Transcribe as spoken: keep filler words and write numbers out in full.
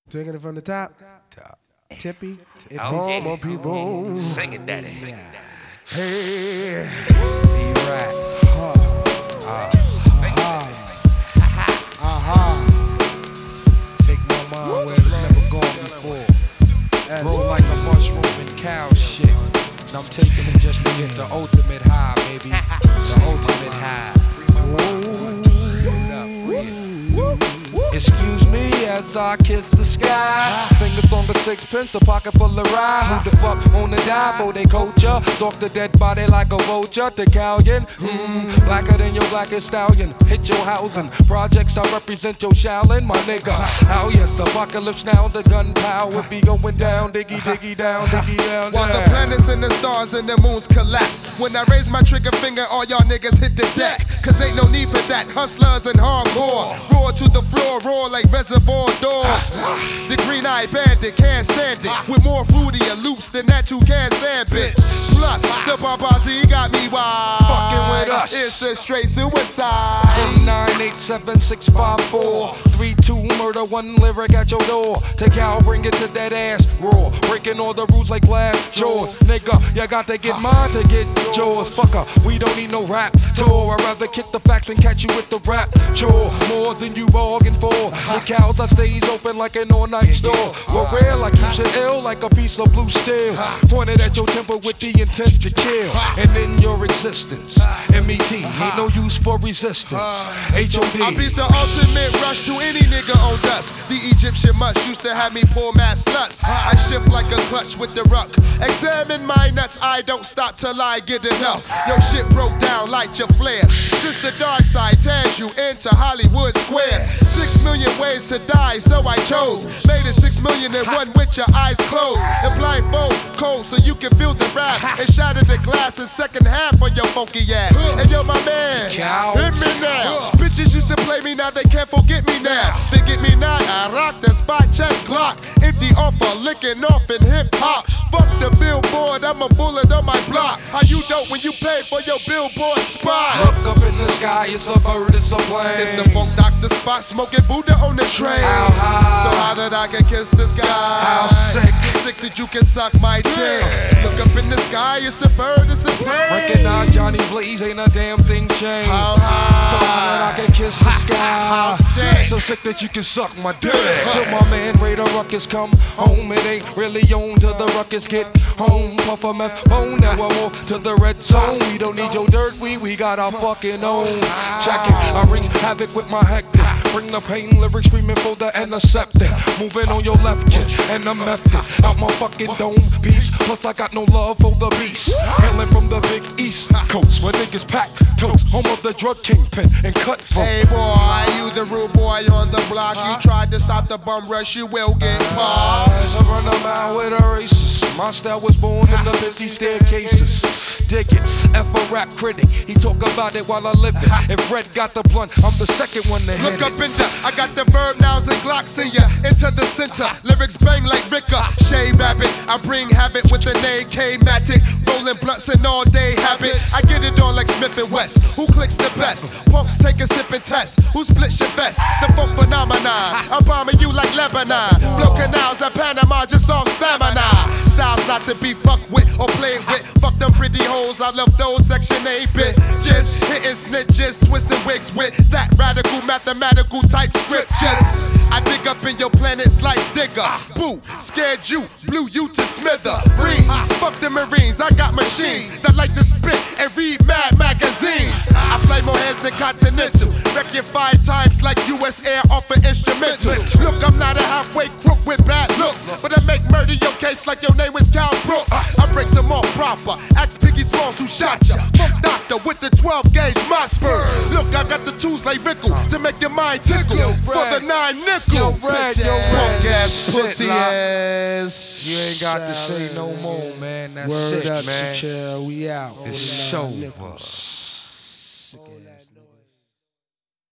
Taking it from the top. Top. Tippy. It Oh, be- yeah. more people. Sing it, daddy. Sing it, daddy. Hey. B-Rap. Uh, Aha. Take my mind where it's never gone before. That's Roll like a mushroom and cow shit. And I'm taking it just to get the ultimate high, baby. The ultimate high. Excuse me as I kiss the sky. Fingers on the sixpence, a pocket full of rye. Who the fuck wanna die for they culture? Stalk the dead body like a vulture. The Callion, hmm, blacker than your blackest stallion. Hit your housing. Projects, I represent your Shaolin, my nigga. Oh yes, apocalypse now, the gunpowder be going down. Diggy, diggy down, diggy down, While down. the planets and the stars and the moons collapse. When I raise my trigger finger, all y'all niggas hit the deck. Cause ain't no need for that. Hustlers and hardcore. Roar to the floor, roar like reservoir dogs. The green eyed bandit can't stand it. With more fruitier loops than that two can sand bitch. Plus, the Babazi got me wild. Fucking with us. It's a straight suicide. From nine eight seven six five four three two murder, one lyric at your door. Take out, bring it to that ass raw. Breaking all the rules like glass jaws. Nigga, you got to get mine to get yours. Fucker, we don't need no rap tour. I'd rather kick the facts and catch you with the rap chore. More than you bargained for. The cows, I stays open like an all-night store. We're rare like you should ill, like a piece of blue steel. Pointed at your temper with the intent to kill. And in your existence, M E T, ain't no use for resistance. H O D. I beats the ultimate rush to any nigga on dust. The Egyptian must used to have me pour mad sluts. I shift like a clutch with the ruck. Examine my nuts, I don't stop till I get enough. Yo, shit broke down like your flare. Since the dark side tears you into Hollywood squares. Six million ways to die, so I chose. Made it six million and one with your eyes closed. And blindfold cold so you can feel the rap. And shatter the glass in second half on your funky ass. And yo, my man, Cow. hit me now. Bitches used to play me, now they can't forget me now. They get me now, I rock the spot, check Glock. Empty offer, licking off in hip hop. Fuck the billboard, I'm a bullet on my block. How you dope when you pay for your billboard spot? Look up in the sky, it's a bird, it's a plane. It's the funk doctor spot, smoking Buddha on the train. How high? So high that I can kiss the sky. How sick? So sick that you can suck my dick. Look up in the sky, it's a bird, it's a plane. Recognize Johnny Blaze, ain't a damn thing changed. How So high that I high? can kiss the sky. How sick? So sick that you can suck my dick. Till my man Raider Ruckus come home. It ain't really on till the ruckus get home. Puff a meth bone, now we're more to the red zone. We don't need your dirt, we, we got our fucking own. Check it, I wreak havoc with my hectic. Bring the pain, lyrics screaming for the antiseptic. Moving on your left kick and the method. Out my fucking dome piece. Plus I got no love for the beast. Hailing from the big east coast where niggas pack toast. Home of the drug kingpin and cut from. Hey boy, you the rude boy on the block. You tried to stop the bum rush, you will get popped. I run a mile with a racist. My style was born in the busy staircases. Dig it, F a rap critic. He talk about it while I live it. If Red got the blunt, I'm the second one to hit Look it. up in the, I got the verb nouns and glocks in ya. Into the center, lyrics bang like Ricker. Shea Rabbit, I bring habit with the name K-Matic. Rolling blunts and all day habit. I get it on like Smith and West. Who clicks the best? Punks take a sip and test. Who splits your vest? The funk phenomenon. I'm bombing you like Lebanon. Blow canals at Panama, just on stamina. Styles not to be fucked with or played with. Fuck them pretty hoes, I love those section eight bitches. Hitting snitches, twisting wigs with that radical mathematical type scriptures. I dig up in your planets like Digger. Boo, scared you, blew you to smithereens. Fuck the Marines, I got machines that like to spit and read mad magazines. I play more heads than Continental. Wreck you five times like U S Air off an instrumental. Look, I'm not a halfway crook with bad looks, but I make murder your case like your name was Cal Brooks. I break some off proper. Ask Piggy Smalls who shot ya. Funk doctor with the twelve gauge Mossberg. Look, I got the tools like Rickle to make your mind tickle. For the nine nickel. Yo, Red, yo, Red. Punk ass, Shit, pussy Lock. ass. You ain't got to say no more, man. That's Word sick, up, man. Shaquille. We out. It's Rolling so nine nickels. uh, Sick of that.